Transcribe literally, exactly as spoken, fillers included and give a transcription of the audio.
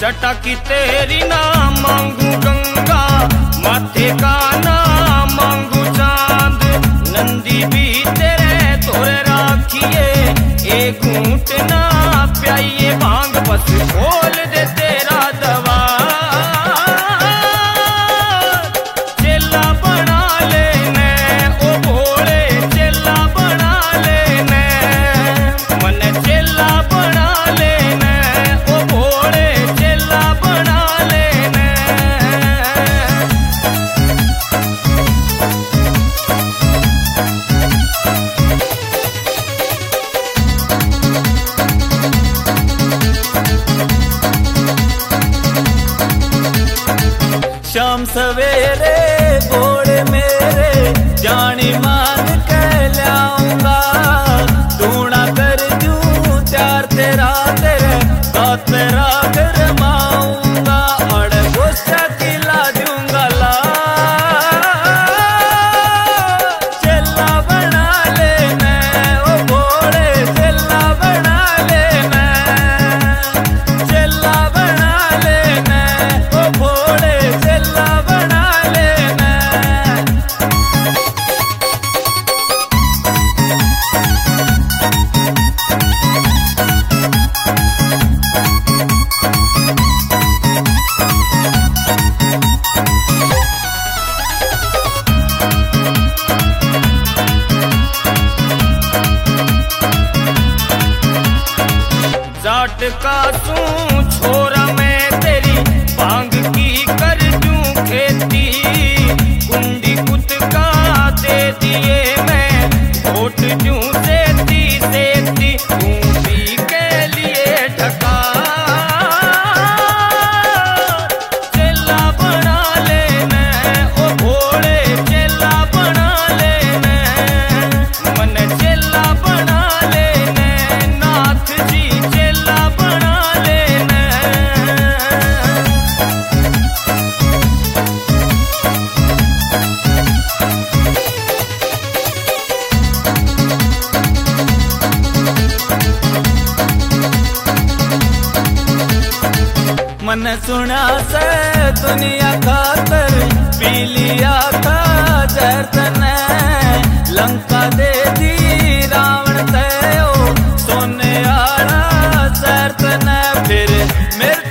जटा की तेरी ना मांगू गंगा, माथे का ना मांगू चांद। नंदी भी तेरे तोरे राखिए, एक ऊंट ना प्याइए भांग, बस खोल दे तेरा दवा। चेला बना लेने ओ भोले, चेला बना लेने मन, चेला बना लेने ओ भोले, चेला बना लेने। शाम सवेरे भोले मेरे, जानी मान के लाऊंगा। टूणा कर जूं त्यार तेरा तेरे, तो तेरा गरमाऊंगा। और गुस्सा खिला दूंगा ला, चेला बना लेना ओ भोले, चेला बना लेना, चेला बना लेना ओ भोले, चेला बना लेना। जाट का तू छोरा मैं तेरी, भांग की कर दूं खेती। कुंडी कुत का दे दिए मैं, घोट दूं सेती सेती, तू भी के लिए ढका। चेला बना लेना ओ भोले, चेला बना लेना मन, चेला बना लेना नाथ जी, चेला बना लेना। मन सुना से दुनिया खातर, पी लिया था जहर तने। लंका दे दी रावण ते ओ, सोने आला शहर तने। फिर मेरे